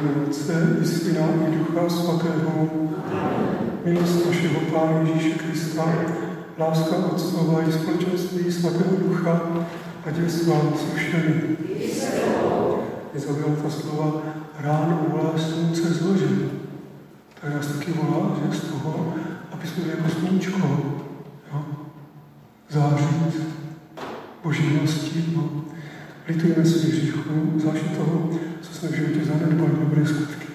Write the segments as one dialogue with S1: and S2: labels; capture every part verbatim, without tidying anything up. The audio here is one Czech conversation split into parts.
S1: jméno Otce i Syna i Ducha Svatého. Milost našeho Pána Ježíše Krista, láska Otcova i společenství Svatého Ducha, ať je s vámi se všemi. Izabela ta slova ráno volá slunce z lože. Tak nás taky volá, že z toho, aby jsme jako sluníčko, jo, zářit Boží milostí. No. Litujeme svých hříchů, zvláště toho, co jsme v životě zanedbali, dobré skutky.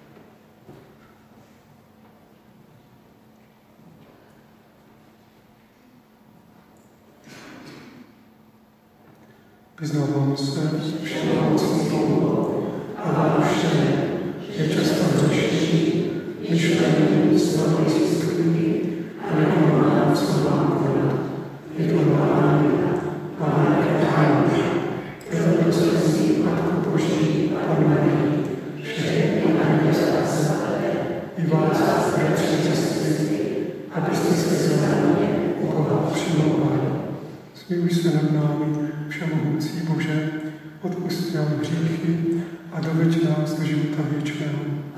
S1: Vyznávám se všemohoucímu Bohu a vám všem, že často hřeším, myšlením, slovem, skutky a nepomáhám, co vám konat. Vykonávám a velké háž. Je to prostředí Matku Boží, Panu Marii, všechny nebesa svaté, i vás, bratři a sestry, abyste se za mě u Boha přimlouvali. Smiluj se nad námi, všemohoucí Bože, odpusť nám hříchy a doveď nás do života věčného.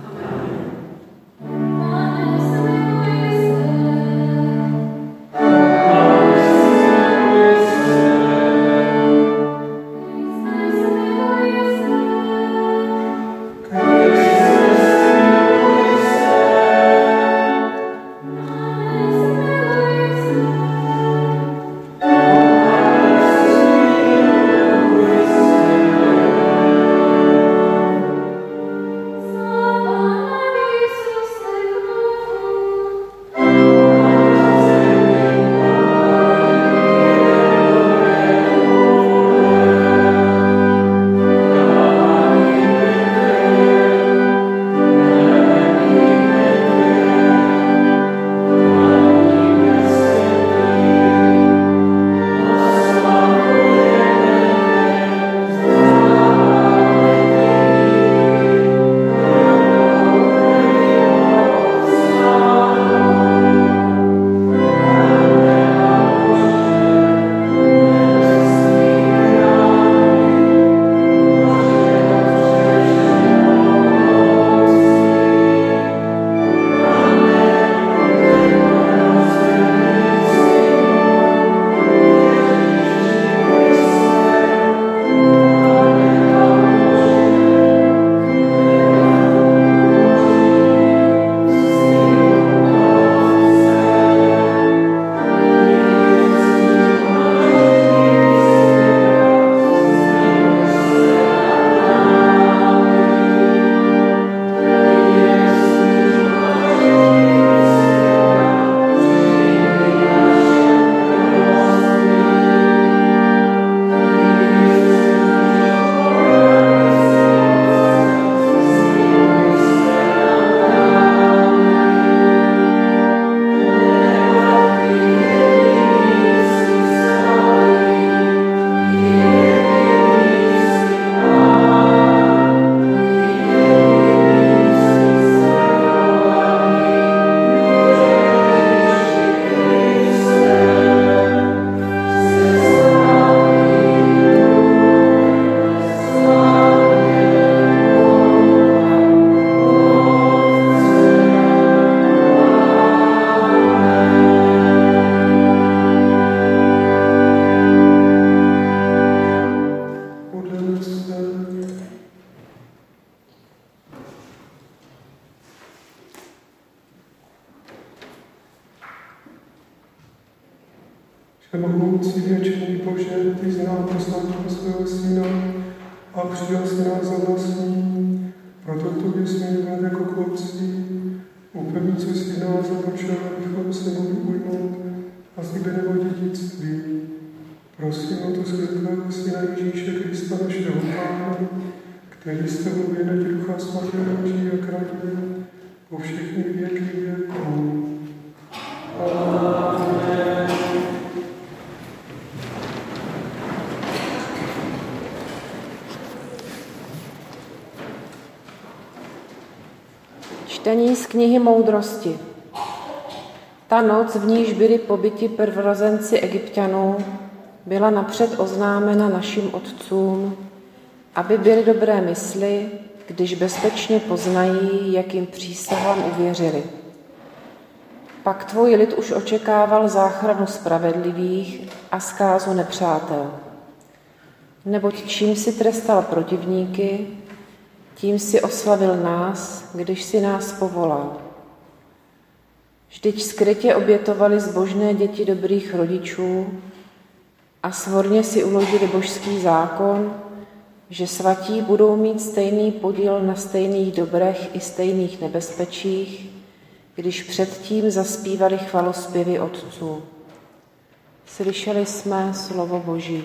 S1: Všemohoucí věčný Bože, ty jsi nám poslal svého Syna a přijal si nás za vlastní, proto tobě smějeme jako klopcí, upevni, co si nás započal, abychom se mohli ujmout a slíbeného dědictví. Prosím o to skrze Syna Ježíše Krista, našeho Pána, který s tebou věnetí Ducha Svatého žijí a kráľuje po všechny věky věků. Amen.
S2: Čtení z knihy Moudrosti. Ta noc, v níž byli pobiti prvorozenci Egypťanů, byla napřed oznámena našim otcům, aby byli dobré mysli když bezpečně poznají, jakým přísahám uvěřili. Pak tvůj lid už očekával záchranu spravedlivých a zkázu nepřátel. Neboť čím si trestal protivníky, tím si oslavil nás, když si nás povolal. Vždyť skrytě obětovali zbožné děti dobrých rodičů a svorně si uložili božský zákon, že svatí budou mít stejný podíl na stejných dobrech i stejných nebezpečích, když předtím zaspívali chvalospěvy otců. Slyšeli jsme slovo Boží.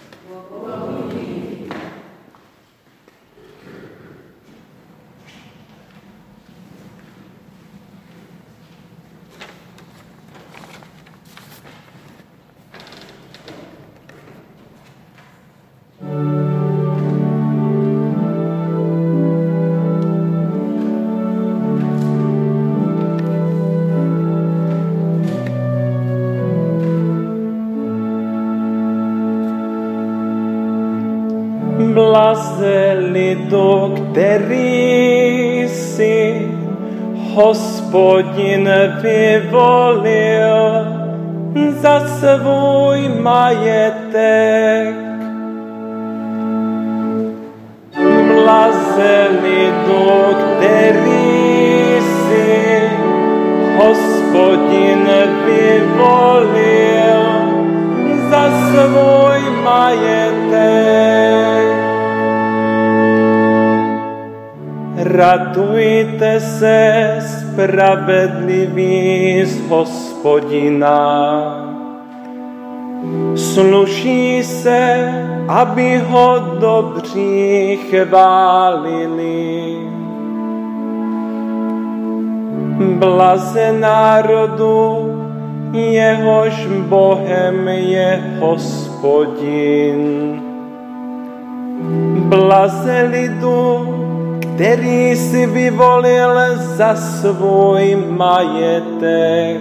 S3: Blaze lidu, který si Hospodin vyvolil za svůj majetek. Blaze lidu, který si Hospodin vyvolil za svůj majetek. Radujte se, spravedliví z Hospodina. Sluší se, aby ho dobří chválili. Blaze národu, jehož Bohem je Hospodin. Blaze lidu, který si vyvolil za svůj majetek.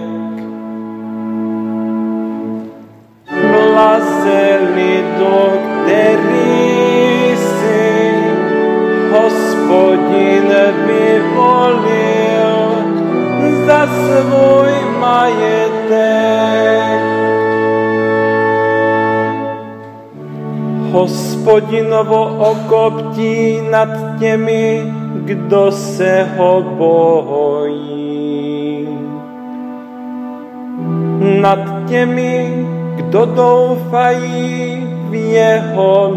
S3: Blaze lidu, který si Hospodin vyvolil za svůj majetek. Hospodinovo oko bdí nad těmi, kdo se ho bojí. Nad těmi, kdo doufají v jeho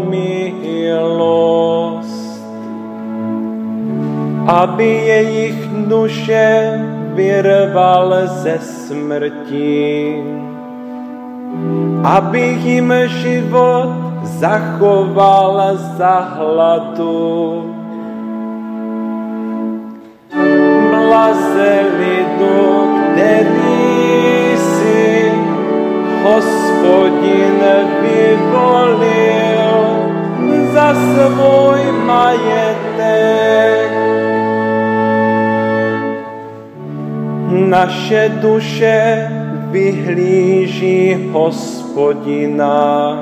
S3: milost, aby jejich duše vyrval ze smrti, aby jim život zachoval za hladu. Blaze lidu, který si Hospodin vyvolil za svůj majetek. Naše duše vyhlíží Hospodina.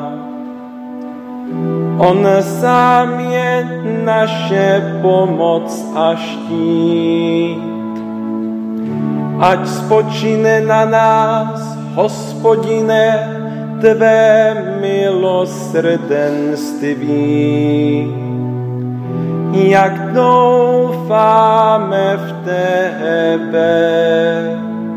S3: On sám je naše pomoc a štít. Ať spočine na nás, Hospodine, tvé milosrdenství. Jak doufáme v tebe.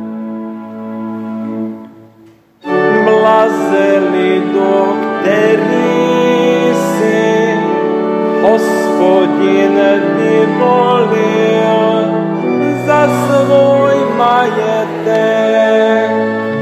S3: Blaze lidu, který si Hospodin vyvolil za svůj majetek.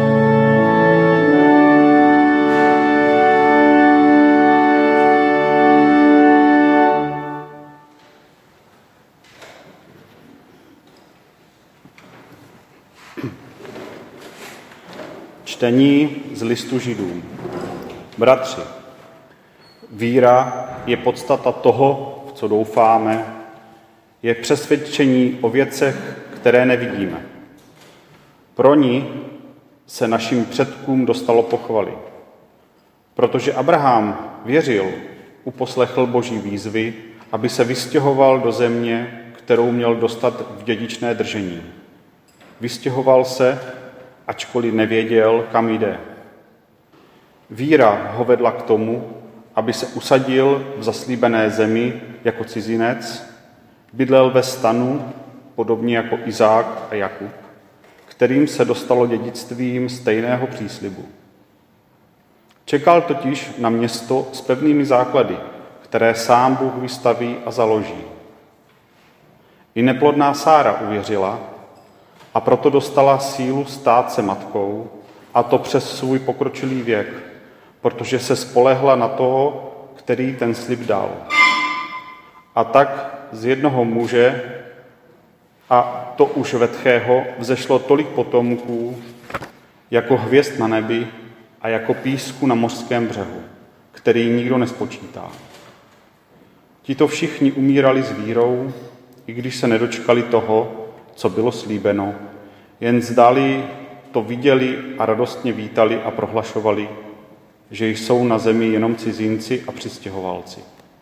S4: Čtení z listu Židům. Bratři, víra je podstata toho, v co doufáme, je přesvědčení o věcech, které nevidíme. Pro ní se našim předkům dostalo pochvaly. Protože Abraham věřil, uposlechl Boží výzvy aby se vystěhoval do země, kterou měl dostat v dědičné držení. Vystěhoval se, ačkoliv nevěděl, kam jde. Víra ho vedla k tomu, aby se usadil v zaslíbené zemi jako cizinec, bydlel ve stanu, podobně jako Izák a Jakub, kterým se dostalo dědictvím stejného příslibu. Čekal totiž na město s pevnými základy, které sám Bůh vystaví a založí. I neplodná Sára uvěřila a proto dostala sílu stát se matkou, a to přes svůj pokročilý věk, protože se spolehla na toho, který ten slib dal. A tak z jednoho muže, a to už vetchého, vzešlo tolik potomků, jako hvězd na nebi a jako písku na mořském břehu, který nikdo nespočítá. Tito všichni umírali s vírou, i když se nedočkali toho, co bylo slíbeno, jen zdali to viděli a radostně vítali a prohlašovali, že jsou na zemi jenom cizinci a přistěhovalci.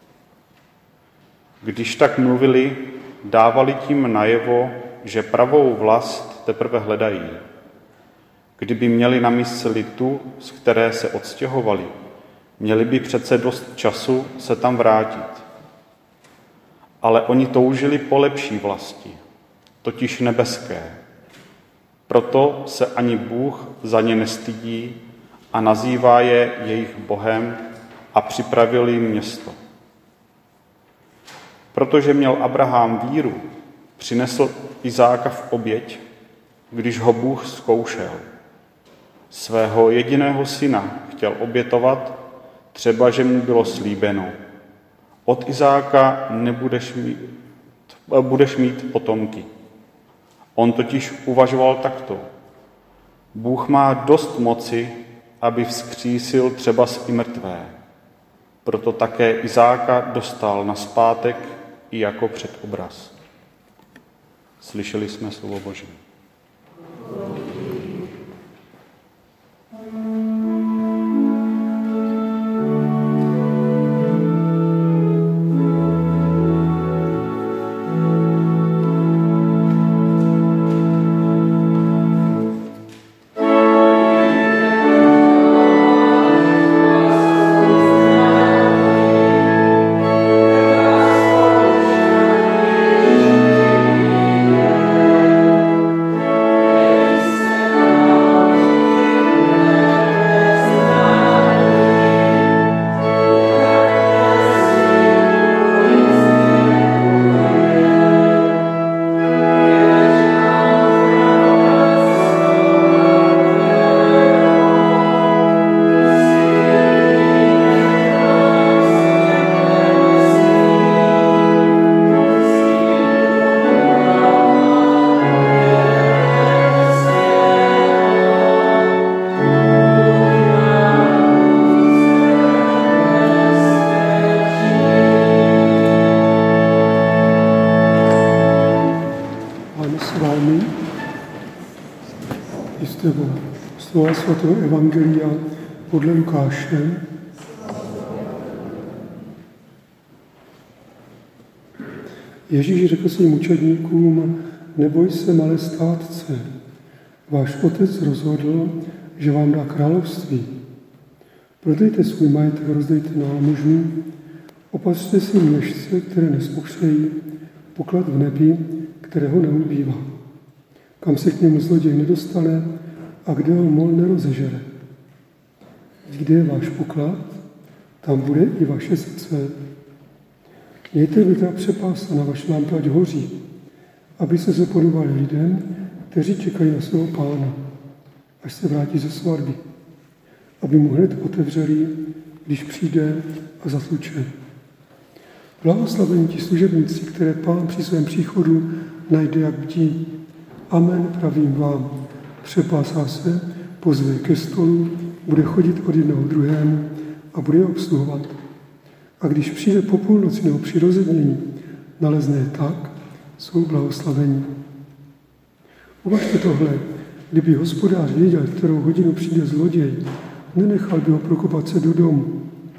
S4: Když tak mluvili, dávali tím najevo, že pravou vlast teprve hledají. Kdyby měli na mysli tu, z které se odstěhovali, měli by přece dost času se tam vrátit. Ale oni toužili po lepší vlasti, totiž nebeské. Proto se ani Bůh za ně nestydí a nazývá je jejich Bohem a připravil jim město. Protože měl Abraham víru, přinesl Izáka v oběť, když ho Bůh zkoušel. Svého jediného syna chtěl obětovat, třeba že mu bylo slíbeno. Od Izáka nebudeš mít, budeš mít potomky. On totiž uvažoval takto. Bůh má dost moci, aby vzkřísil třeba i mrtvé. Proto také Izáka dostal nazpátek i jako předobraz. Slyšeli jsme slovo Boží.
S1: Slova svatého Evangelia podle Lukáše. Ježíš řekl svým učedníkům, neboj se, malé státce, váš otec rozhodl, že vám dá království. Prodejte svůj majetek, rozdejte námožným, opatřte si měšce, které nespokřejí, poklad v nebi, kterého neubývá, kam se k němu zloděj nedostane a kde ho mol nerozežere. Kde je váš poklad, tam bude i vaše srdce. Mějte vitra přepása na vaše lampy, ať hoří, aby se se podobali lidem, kteří čekají na svého pána, až se vrátí ze svatby, aby mu hned otevřeli, když přijde a zatluče. Blahoslavení ti služebníci, které pán při svém příchodu najde jak bdí. Amen, pravím vám. Přepásá se, pozve ke stolu, bude chodit od jednoho druhému a bude je obsluhovat. A když přijde po půlnoci nebo při rozednění, nalezne je tak, jsou blahoslavení. Uvažte tohle, kdyby hospodář věděl, kterou hodinu přijde zloděj, nenechal by ho prokopat se do domu.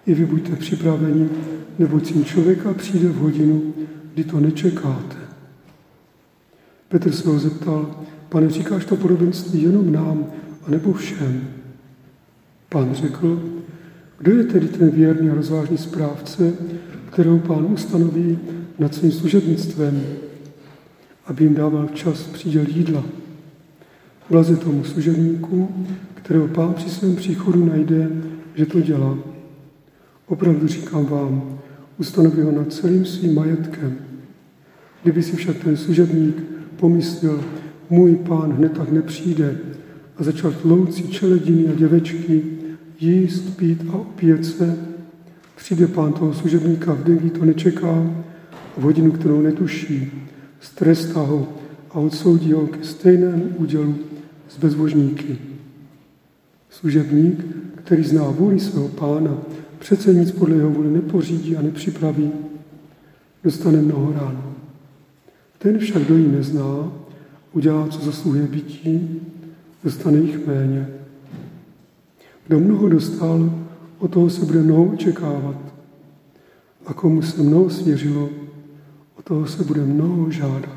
S1: I vy buďte připraveni, neboť syn člověka přijde v hodinu, kdy to nečekáte. Petr se ho zeptal, Pane, říkáš to podobenství jenom nám, anebo všem? Pán řekl, kdo je tedy ten věrný a rozvážný správce, kterou Pán ustanoví nad svým služebnictvem, aby jim dával včas příděl jídla. Blaze tomu služebníku, kterého Pán při svém příchodu najde, že to dělá. Opravdu říkám vám, ustanoví ho nad celým svým majetkem. Kdyby si však ten služebník pomyslel, můj Pán hned tak nepřijde a začal tlouci čelediny a děvečky, jíst, pít a opíjet se, přijde Pán toho služebníka v den, kdy to nečeká, v hodinu, kterou netuší, strestá ho a odsoudí ho ke stejnému údělu s bezbožníky. Služebník, který zná vůli svého Pána, přece nic podle jeho vůle nepořídí a nepřipraví, dostane mnoho rán. Ten však, kdo ji nezná, udělá, co zasluhuje bytí, dostane jich méně. Kdo mnoho dostal, od toho se bude mnoho očekávat. A komu se mnoho svěřilo, od toho se bude mnoho žádat.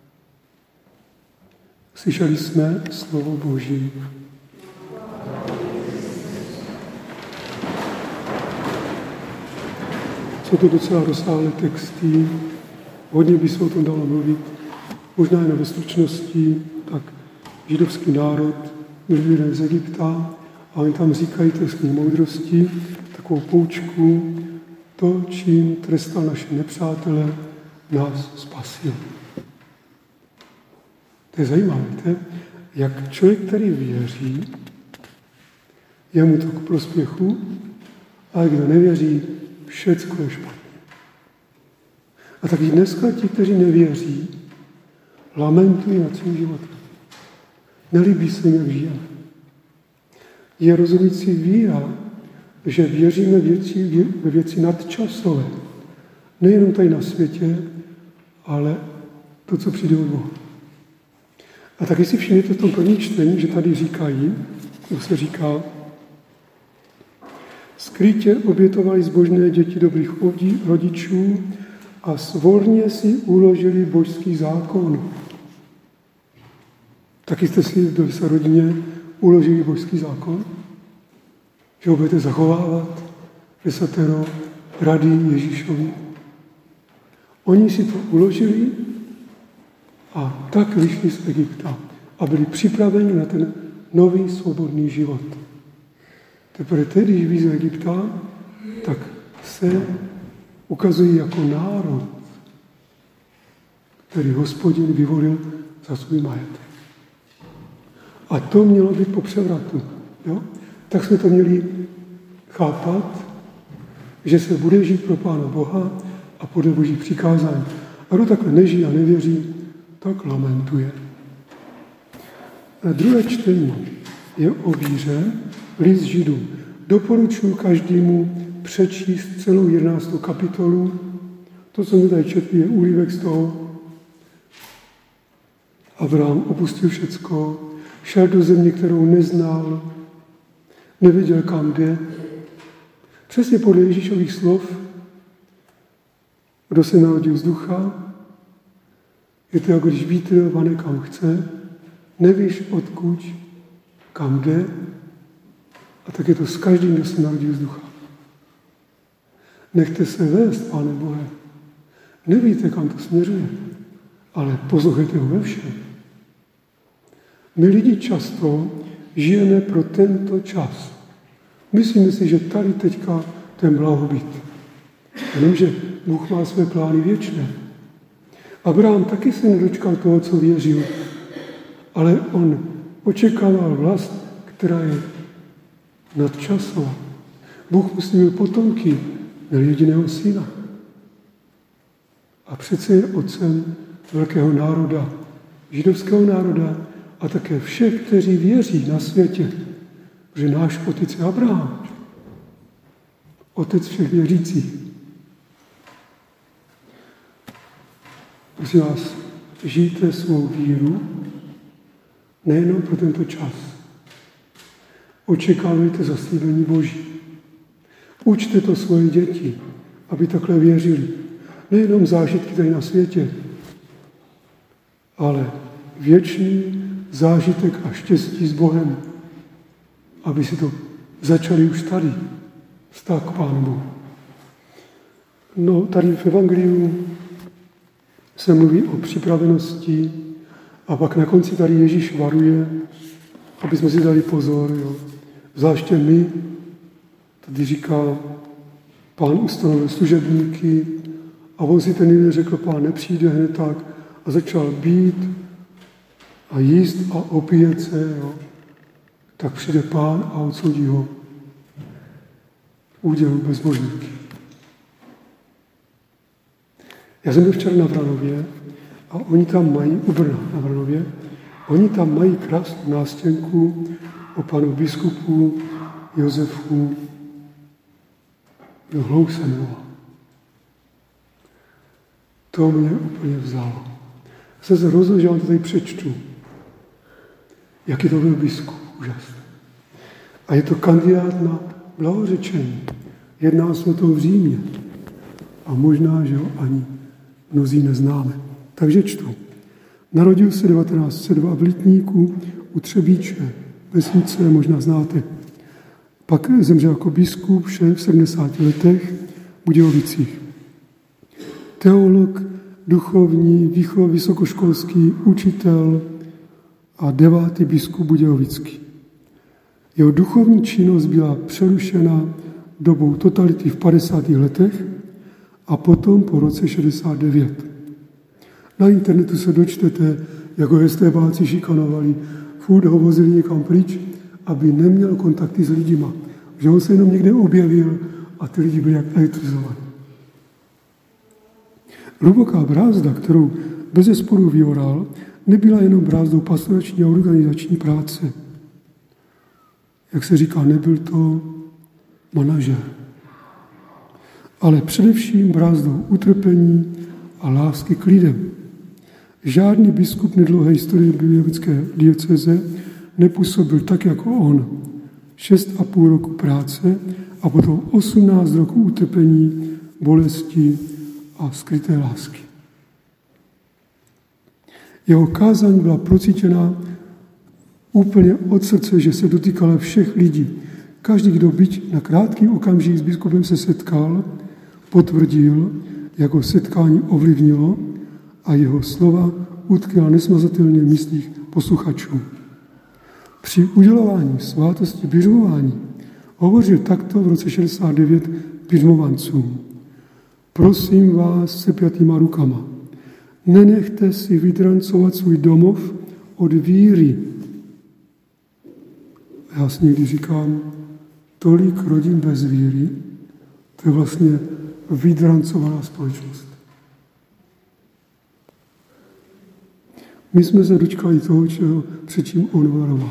S1: Slyšeli jsme slovo Boží. Jsou to docela rozsáhlé texty, hodně by se o tom dalo mluvit. Možná jen ve stručnosti, tak židovský národ byl vyveden z Egypta a oni tam říkají té moudrosti, takovou poučku, to, čím trestal naše nepřátele, nás spasil. To je zajímavé, víte? Jak člověk, který věří, je mu to k prospěchu, ale kdo nevěří, všecko je špatně. A taky dneska ti, kteří nevěří, lamentují nad svým životem. Nelíbí se jim, jak žijeme. Je rozhodující víra, že věříme věci, ve věci nadčasové. Nejenom tady na světě, ale to, co přijde od Boha. A taky si všimněte v tom prvním čtení, že tady říkají, to se říká, skrytě obětovali zbožné děti dobrých rodičů a svorně si uložili božský zákon. Taky jste si v své rodině uložili božský zákon? Že ho budete zachovávat? Desatero, rady Ježíšovi. Oni si to uložili a tak vyšli z Egypta a byli připraveni na ten nový svobodný život. Teprve tedy, když vyjde z Egypta, tak se ukazují jako národ, který Hospodin vyvolil za svůj majetek. A to mělo být po převratu. Jo? Tak jsme to měli chápat, že se bude žít pro Pána Boha a podle Boží přikázání. A kdo takhle nežije a nevěří, tak lamentuje. A druhé čtení je o víře, list Židům. Doporučuji každému přečíst celou jedenáctou kapitolu. To, co jsme tady četli, je úryvek z toho. Abraham opustil všecko, šel do země, kterou neznal, nevěděl, kam jde. Přesně podle Ježíšových slov, kdo se narodil z ducha, je to jako když vítr vane kam chce, nevíš odkud, kam jde, a tak je to s každým, kdo se narodil z ducha. Nechte se vést, Pane Bohe. Nevíte, kam to směřuje, ale poslouchejte ho ve všem. My lidi často žijeme pro tento čas. Myslíme si, že tady teďka ten blahobyt. Jenomže Bůh má své plány věčné. Abraham taky se nedočkal toho, co věřil, ale on očekával vlast, která je nadčasová. Bůh mu slíbil potomky, měl jediného syna. A přece je otcem velkého národa, židovského národa a také všech, kteří věří na světě, protože náš otec je Abraham, otec všech věřících. Prosím vás, žijte svou víru nejenom pro tento čas. Očekávejte zaslíbení Boží. Učte to svoje děti, aby takhle věřili. Nejenom zážitky tady na světě, ale věčný zážitek a štěstí s Bohem, aby si to začali už tady, vztah k Pánu Bohu. No, tady v Evangeliu se mluví o připravenosti a pak na konci tady Ježíš varuje, aby jsme si dali pozor. Jo. Zvláště my, tady říká, Pán ustanovil služebníky a on si ten jeden řekl, Pán nepřijde hned tak a začal být a jíst a opíjet se, jo. Tak přijde Pán a odsoudí ho údělu bezbožníky. Já jsem byl včera na Vranově a oni tam mají, u Brna na Vranově, oni tam mají krásnou nástěnku o panu biskupu Josefu Hlousenova. To mě úplně vzalo. Já jsem se rozhodl, že vám to tady přečtu. Jaký to byl biskup, úžasný. A je to kandidát na blahořečení. Jedná se o to v Římě. A možná, že ho ani mnozí neznáme. Takže čtu. Narodil se devatenáct set dva v Litníku u Třebíče. Vesnice možná znáte. Pak zemřel jako biskup v sedmdesáti letech v Budějovicích. Teolog, duchovní, výchov, vysokoškolský učitel a devátý biskup Budějovický. Jeho duchovní činnost byla přerušena dobou totality v padesátých letech a potom po roce šedesát devět. Na internetu se dočtete, jak ho estébáci šikanovali, furt ho vozili někam pryč, aby neměl kontakty s lidima. Že on se jenom někde objevil a ty lidi byli jak elektrizovaní. Hluboká brázda, kterou bezesporu vyoral, nebyla jenom brázdou pastorační a organizační práce. Jak se říká, nebyl to manažer. Ale především brázdou utrpení a lásky k lidem. Žádný biskup nedlouhé historie budějovické diecéze nepůsobil tak jako on. Šest a půl roku práce a potom osmnáct roků utrpení, bolesti a skryté lásky. Jeho kázání byla procítěna úplně od srdce, že se dotýkala všech lidí. Každý, kdo byť na krátký okamžik s biskupem se setkal, potvrdil, jak ho setkání ovlivnilo a jeho slova utkvěla nesmazatelně v myslích posluchačů. Při udělování svátosti biřmování hovořil takto v roce šedesát devět biřmovancům. Prosím vás sepjatýma rukama, nenechte si vydrancovat svůj domov od víry. Já si někdy říkám, tolik rodin bez víry, to je vlastně vydrancovaná společnost. My jsme se dočkali toho, čeho, před čím on varoval.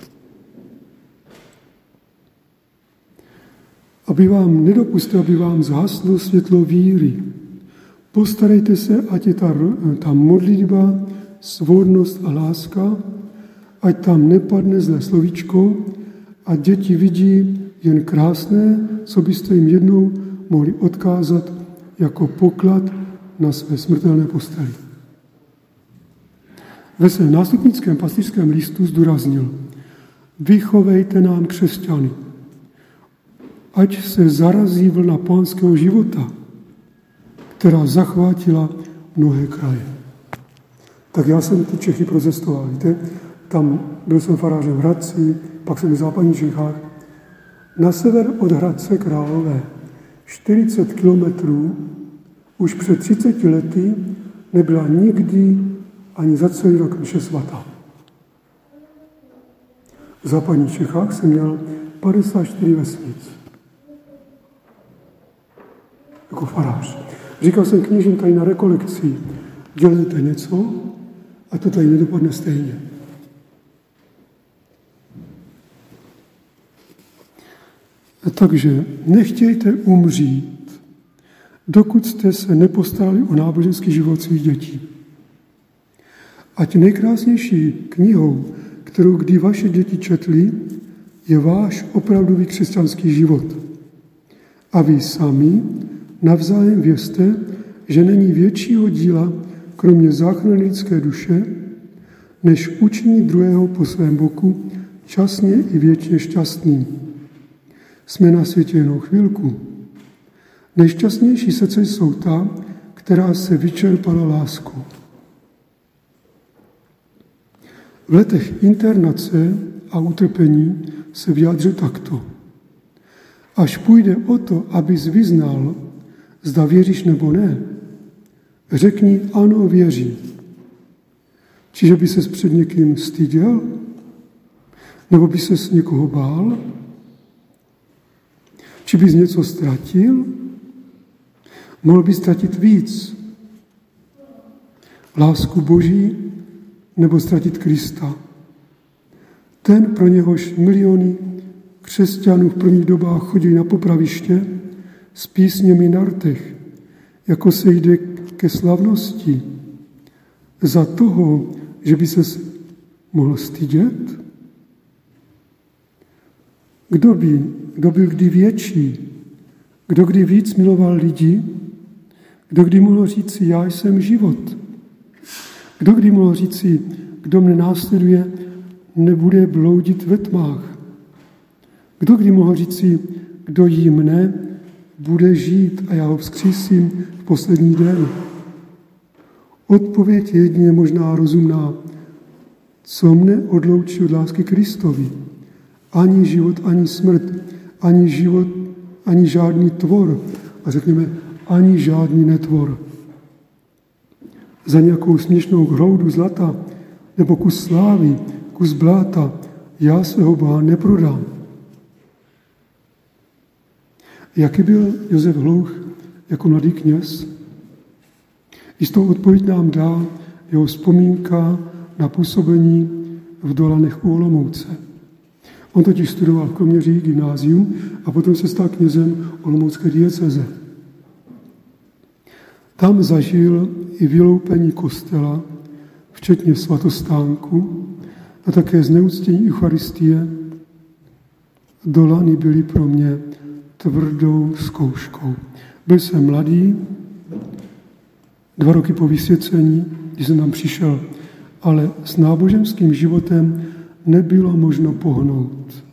S1: Aby vám nedopustil, aby vám zhaslo světlo víry. Postarejte se, ať je ta, ta modlitba, svodnost a láska, ať tam nepadne zlé slovíčko a děti vidí jen krásné, co byste jim jednou mohli odkázat jako poklad na své smrtelné posteli. Ve svém nástupnickém pastýřském listu zdůraznil: vychovejte nám křesťany, ať se zarazí vlna pánského života, která zachvátila mnohé kraje. Tak já jsem ty Čechy procestoval, víte, tam byl jsem farářem v Hradci, pak jsem v západních Čechách. Na sever od Hradce Králové, čtyřicet kilometrů, už před třiceti lety nebyla nikdy ani za celý rok mše svatá. V západních Čechách jsem měl padesát čtyři vesnic. Jako farář. Říkal jsem kněžím tady na rekolekci, dělejte něco a to tady nedopadne stejně. A takže nechtějte umřít, dokud jste se nepostarali o náboženský život svých dětí. Ať nejkrásnější knihou, kterou kdy vaše děti četly, je váš opravdový křesťanský život. A vy sami navzájem vězte, že není většího díla, kromě záchrany lidské duše, než učinit druhého po svém boku časně i věčně šťastným. Jsme na světě jenom chvilku. Nejšťastnější srdce jsou ta, která se vyčerpala láskou. V letech internace a utrpení se vyjádřil takto. Až půjde o to, abys vyznal, zda věříš nebo ne, řekni ano, věřím. Čiže by ses před někým styděl? Nebo by ses někoho bál? Či bys něco ztratil? Mohl bys ztratit víc. Lásku Boží nebo ztratit Krista. Ten, pro něhož miliony křesťanů v prvních dobách chodili na popraviště s písněmi na rtech, jako se jde ke slavnosti, za toho, že by ses mohl stydět? Kdo by, kdo byl kdy větší? Kdo kdy víc miloval lidi? Kdo kdy mohl říci, já jsem život? Kdo kdy mohl říci, kdo mne následuje, nebude bloudit ve tmách? Kdo kdy mohl říci, kdo jí mne, bude žít a já ho vzkřísím v poslední den? Odpověď je jedině možná rozumná. Co mne odloučí od lásky Kristovi? Ani život, ani smrt, ani život, ani žádný tvor. A řekněme, ani žádný netvor. Za nějakou směšnou hroudu zlata nebo kus slávy, kus bláta, já svého Boha neprodám. Jaký byl Josef Hlouch jako mladý kněz? Jistou odpověď nám dá jeho vzpomínka na působení v Dolanech u Olomouce. On totiž studoval v Kroměříži gymnázium a potom se stal knězem olomoucké dieceze. Tam zažil i vyloupení kostela, včetně svatostánku a také zneuctění Eucharistie. Dolany byly pro mě tvrdou zkouškou. Byl jsem mladý, dva roky po vysvěcení, když jsem tam přišel, ale s náboženským životem nebylo možno pohnout.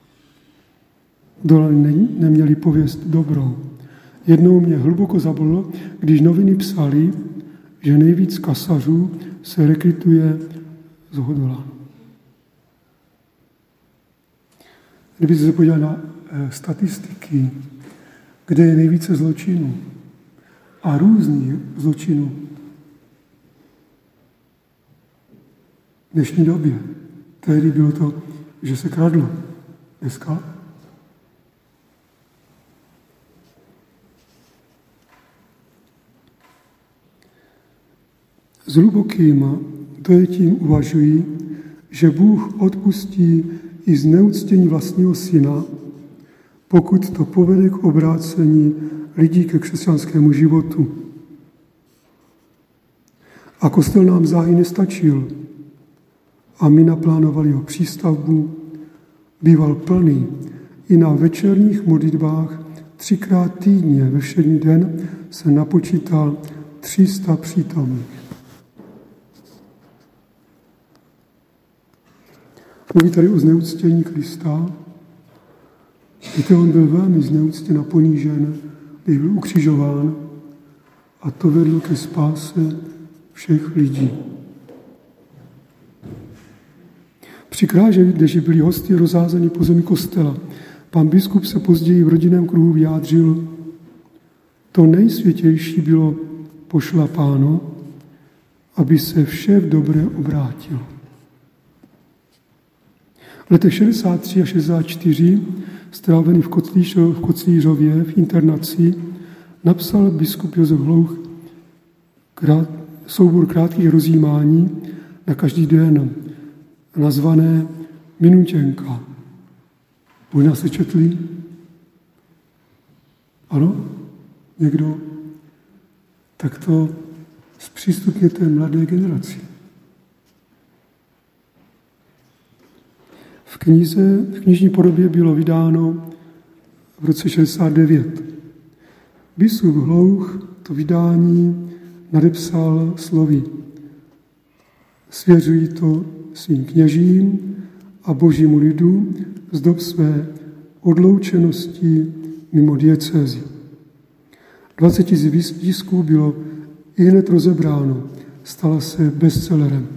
S1: Dolany neměli pověst dobrou. Jednou mě hluboko zabolilo, když noviny psali, že nejvíc kasařů se rekrutuje z Hodolan. Kdybyste se podívali na statistiky, kde je nejvíce zločinů a různých zločinů v dnešní době. Tehdy bylo to, že se kradlo. Dneska s hlubokým dojetím uvažují, že Bůh odpustí i zneuctění vlastního syna, pokud to povede k obrácení lidí ke křesťanskému životu. A kostel nám záhy nestačil a my naplánovali jeho přístavbu, býval plný i na večerních modlitbách třikrát týdně ve všední den se napočítal tři sta přítomných. Mluví tady o zneuctění Krista. Víte, on byl velmi zneuctěn a ponížen, když byl ukřižován a to vedlo ke spáse všech lidí. Při kráži, kdež byli hosty rozházeni po zemi kostela, pan biskup se později v rodinném kruhu vyjádřil, to nejsvětější bylo pošlapáno, aby se vše v dobré obrátilo. V letech šedesát tři a šedesát čtyři, strávený v Koclířově v internaci, napsal biskup Josef Hlouch krát, soubor krátkých rozjímání na každý den, nazvané Minutěnka. Možná se četli? Ano? Někdo? Tak to zpřístupněte mladé generaci. V knize, v knižní podobě bylo vydáno v roce šedesát devět. Biskup Hlouch to vydání nadepsal slovy: svěřují to svým kněžím a božímu lidu z dob své odloučenosti mimo diecézi. dvacet tisíc tisků bylo ihned rozebráno, stala se bestsellerem.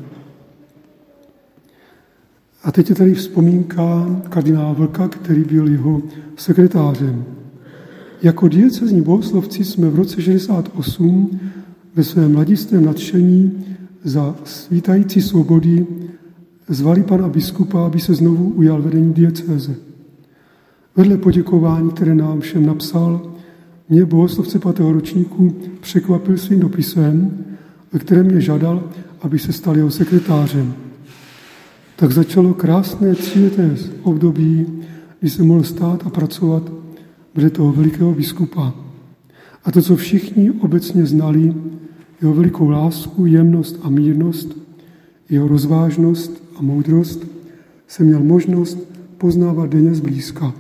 S1: A teď je tady vzpomínka kardinála Vlka, který byl jeho sekretářem. Jako diecézní bohoslovci jsme v roce šedesát osm ve svém mladistém nadšení za svítající svobody zvali pana biskupa, aby se znovu ujal vedení diecéze. Vedle poděkování, které nám všem napsal, mě bohoslovce pátého ročníku překvapil svým dopisem, ve kterém mě žádal, aby se stal jeho sekretářem. Tak začalo krásné tříleté období, kdy se mohl stát a pracovat vedle toho velikého biskupa. A to, co všichni obecně znali, jeho velikou lásku, jemnost a mírnost, jeho rozvážnost a moudrost, jsem měl možnost poznávat denně zblízka.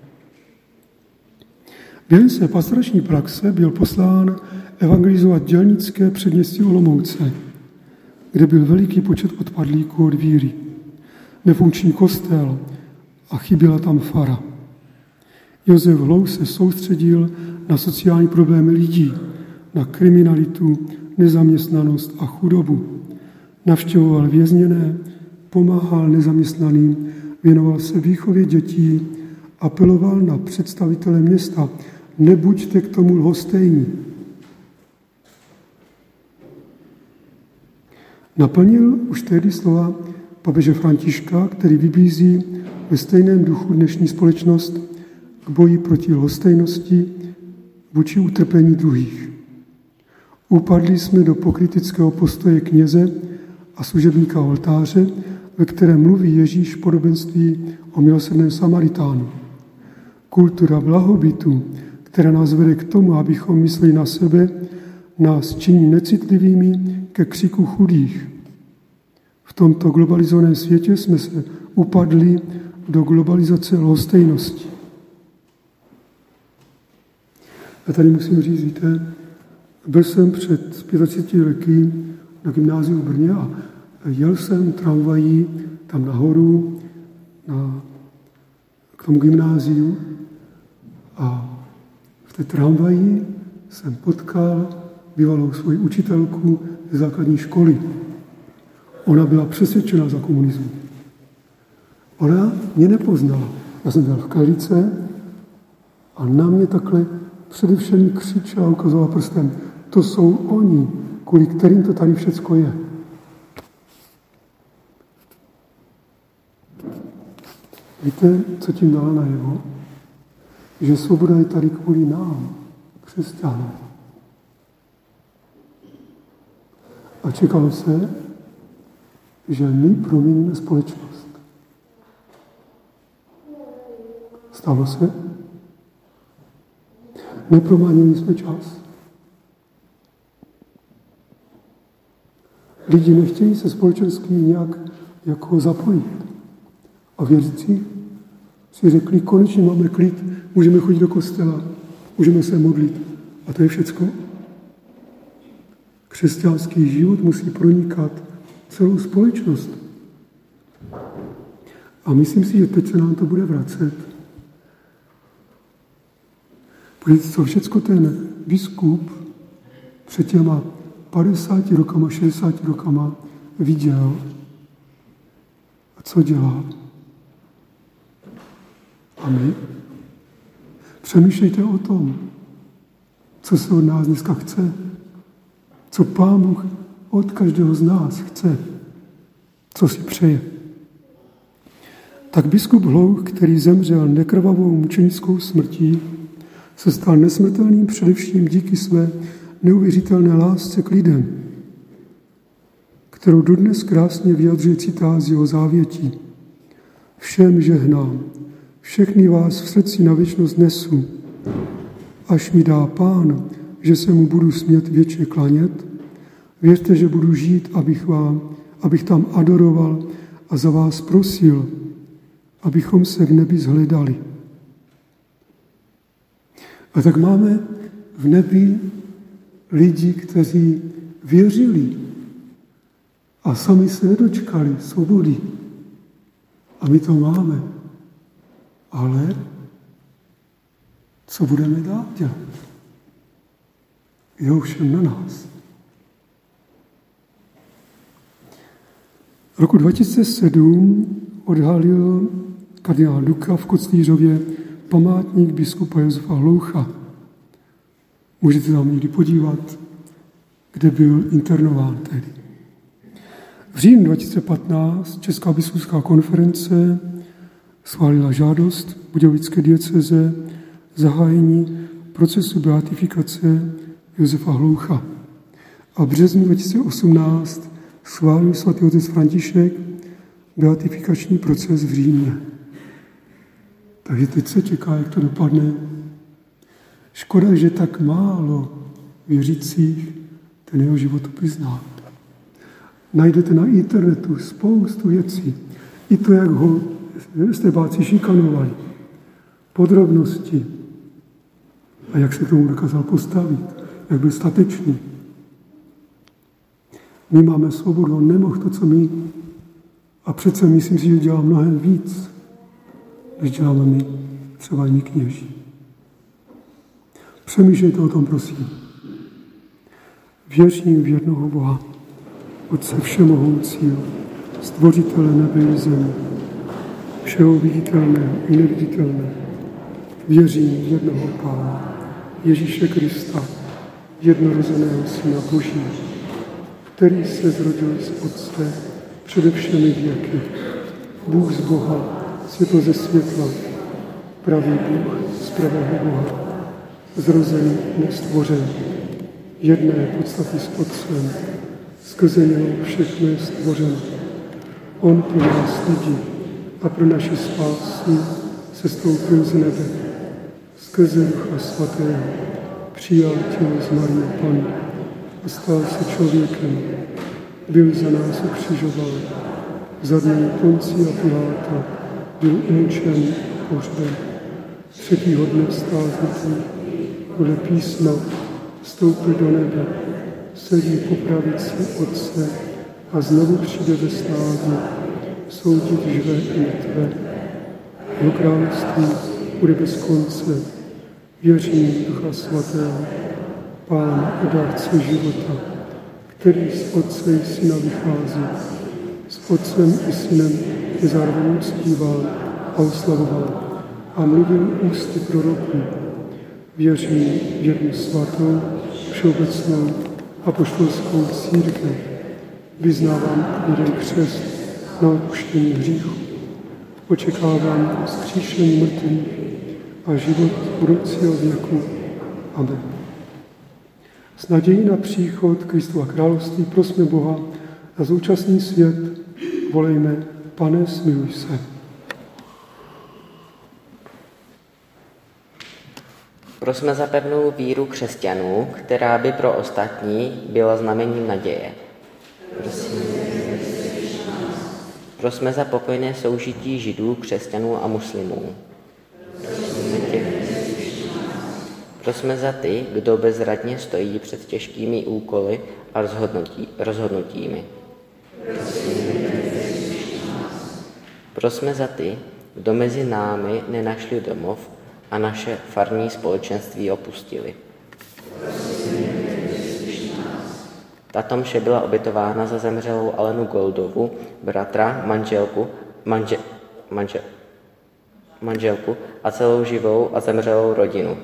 S1: Během své pastorační praxe byl poslán evangelizovat dělnické předměstí Olomouce, kde byl veliký počet odpadlíků od víry, nefunkční kostel a chyběla tam fara. Josef Hlouch se soustředil na sociální problémy lidí, na kriminalitu, nezaměstnanost a chudobu. Navštěvoval vězněné, pomáhal nezaměstnaným, věnoval se výchově dětí, apeloval na představitele města: nebuďte k tomu lhostejní. Naplnil už tehdy slova papeže Františka, který vybízí ve stejném duchu dnešní společnost k boji proti lhostejnosti vůči utrpení druhých. Upadli jsme do pokrytického postoje kněze a služebníka oltáře, ve kterém mluví Ježíš v podobenství o milosrdném Samaritánu. Kultura blahobytu, která nás vede k tomu, abychom mysleli na sebe, nás činí necitlivými ke křiku chudých. V tomto globalizovaném světě jsme se upadli do globalizace lhostejnosti. A tady musím říct, víte, byl jsem před třiceti pěti lety na gymnáziu v Brně a jel jsem tramvají tam nahoru na, k tomu gymnáziu a v té tramvaji jsem potkal bývalou svoji učitelku ze základní školy. Ona byla přesvědčena za komunismu. Ona mě nepoznala. Já jsem byl v Kalice a na mě takhle především křičela a ukazovala prstem: to jsou oni, kvůli kterým to tady všecko je. Víte, co tím dala najevo? Že svoboda je tady kvůli nám, křesťanům. A čekalo se, že my proměníme společnost. Stalo se? Neprománěli jsme čas. Lidi nechtějí se společensky nějak jako zapojit. A věřící si řekli: konečně máme klid, můžeme chodit do kostela, můžeme se modlit. A to je všecko. Křesťanský život musí pronikat celou společnost. A myslím si, že teď se nám to bude vracet. Protože co všecko ten biskup před těma padesáti rokama, šedesáti rokama viděl a co dělá. A my? Přemýšlejte o tom, co se od nás dneska chce, co Pán Bůh od každého z nás chce, co si přeje. Tak biskup Hlouch, který zemřel nekrvavou mučenickou smrtí, se stal nesmrtelným především díky své neuvěřitelné lásce k lidem, kterou dodnes krásně vyjadřuje citát z jeho závětí. Všem žehnám, všechny vás v srdci na věčnost nesu, až mi dá Pán, že se mu budu smět věčně klanět. Věřte, že budu žít, abych vám, abych tam adoroval a za vás prosil, abychom se v nebi zhledali. A tak máme v nebi lidi, kteří věřili a sami se nedočkali svobody. A my to máme. Ale co budeme dál dělat? Je ovšem na nás. V roku dva tisíce sedm odhalil kardinál Duka v Koclířově památník biskupa Josefa Hloucha. Můžete tam někdy podívat, kde byl internován tehdy. V říjnu dva tisíce patnáct Česká biskupská konference schválila žádost budějovické diecéze zahájení procesu beatifikace Josefa Hloucha. A v březnu dva tisíce osmnáct schválil svatý otec František beatifikační proces v Římě. Takže teď se čeká, jak to dopadne. Škoda, že tak málo věřících ten jeho životopis zná. Najdete na internetu spoustu věcí. I to, jak ho estébáci šikanovali. Podrobnosti. A jak se k tomu dokázal postavit. Jak byl statečný. My máme svobodu, on nemohl to, co my. A přece myslím si, že dělá mnohem víc, než děláme my, třeba i my kněží. Přemýšlejte o tom, prosím. Věřím v jednoho Boha, Otce všemohoucího, stvořitele nebe i země, všeho viditelného i neviditelného. Věřím v jednoho Pána, Ježíše Krista, jednorozeného Syna Božího, který se zrodil z Otce přede všemi věky. Bůh z Boha, světlo ze světla, pravý Bůh z pravého Boha, zrozený, nestvořen, jedné podstaty s Otcem, skrze něho všechno je stvořeno. On pro nás lidi a pro naši spásu se stoupil z nebe. Skrze Ducha Svatého přijal tělo z Marie Panny a stal se člověkem. Byl za nás ukřižován. Za dny Poncia Piláta byl umučen a pohřben. Třetího dne vstal z mrtvých, podle písma vstoupil do nebe, sedí po pravici Otce a znovu přijde ve slávě soudit živé i mrtvé. Jeho království bude bez konce. Věřím Ducha Svatého, Pána a dárce života, který z Otce i Syna vychází. S Otcem i Synem je zároveň uctíván a oslavován a mluvil ústy proroků. Věřím v jednu svatou, všeobecnou apoštolskou církev. Vyznávám jeden křest na odpuštění hříchu. Očekávám vzkříšení mrtvých a život budoucího věku. Amen. S nadějí na příchod Kristova království prosme Boha za současný svět. Volejme, Pane, smiluj se.
S5: Prosme za pevnou víru křesťanů, která by pro ostatní byla znamením naděje. Prosím. Prosme za pokojné soužití židů, křesťanů a muslimů. Prosme za ty, kdo bezradně stojí před těžkými úkoly a rozhodnutí, rozhodnutími. Prosme za ty, kdo mezi námi nenašli domov a naše farní společenství opustili. Tato mše byla obětována za zemřelou Alenu Goldovu, bratra, manželku, manže, manže, manželku a celou živou a zemřelou rodinu.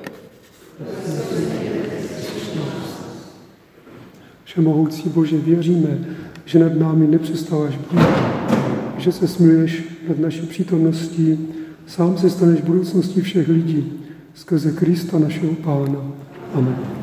S1: Všemohoucí Bože, věříme, že nad námi nepřestáváš být, že se smiluješ nad naší přítomností, sám se staneš budoucností všech lidí, skrze Krista našeho Pána. Amen.